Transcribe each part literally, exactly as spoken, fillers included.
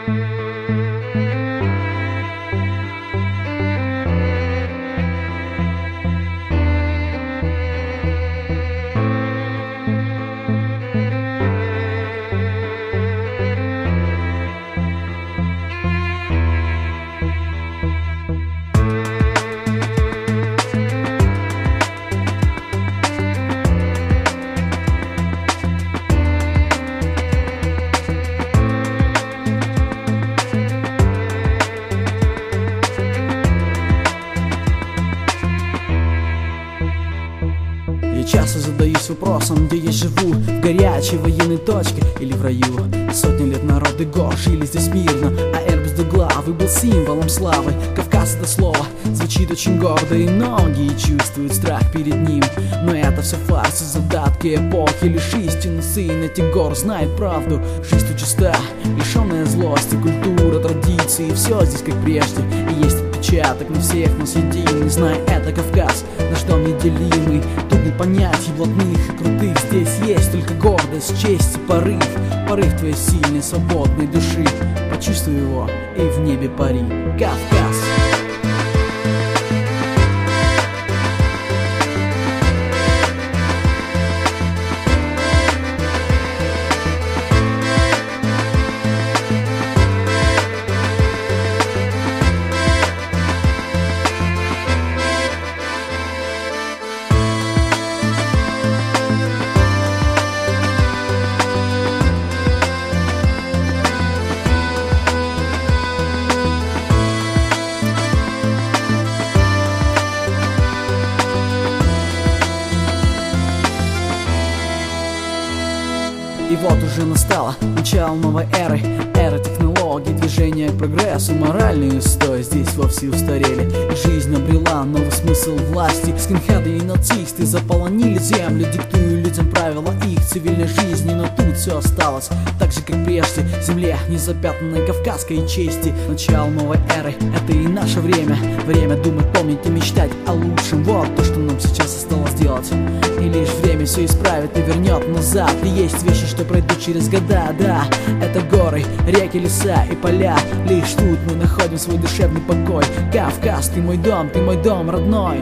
Часто задаюсь вопросом, где я живу, в горячей военной точке или в раю. Сотни лет народы гор жили здесь мирно, а Эрбус двуглавый был символом славы. Кавказ — это слово звучит очень гордо, и многие чувствуют страх перед ним. Но это все фарс и задатки эпохи, лишь истинный сын этих гор знает правду. Жизнь тут чиста, лишенная злости, культура, традиции, все здесь как прежде. И есть отпечаток на всех нас единый, зная это Кавказ, наш дом неделимый. Тут не понятий блатных и крутых, здесь есть только гордость, честь и порыв. Порыв твоей сильной, свободной души, почувствуй его и в небе пари. Кавказ. И вот уже настало начало новой эры, эры технологий, движения к прогрессу, моральные устои здесь вовсе устарели. И жизнь обрела новый смысл власти. Скинхеды и нацисты заполонили землю, диктуя людям правила их цивильной жизни. Но тут все осталось так же, как прежде, земле незапятнанной кавказской чести. Начало новой эры — это и наше время. Время думать, помнить и мечтать о лучшем. Вот то, что нам сейчас осталось делать. И лишь время все исправит и вернет назад. И есть вещи, что пройдут через года, да. Это горы, реки, леса и поля. Лишь тут мы находим свой душевный покой. Кавказ, ты мой дом, ты мой дом родной.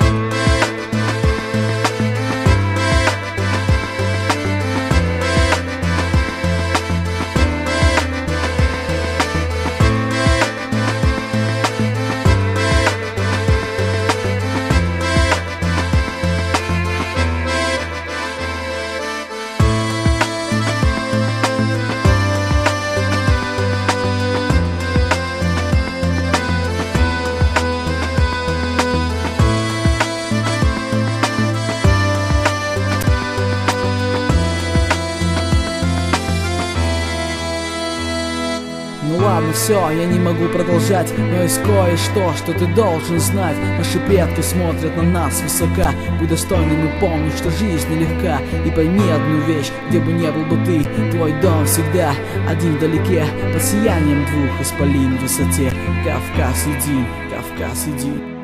Ну ладно, все, я не могу продолжать, но есть кое-что, что ты должен знать. Наши предки смотрят на нас высока. Будь достойным и помни, что жизнь нелегка. И пойми одну вещь, где бы не был бы ты, твой дом всегда один вдалеке, под сиянием двух исполин в высоте. Кавказ, иди, Кавказ, иди.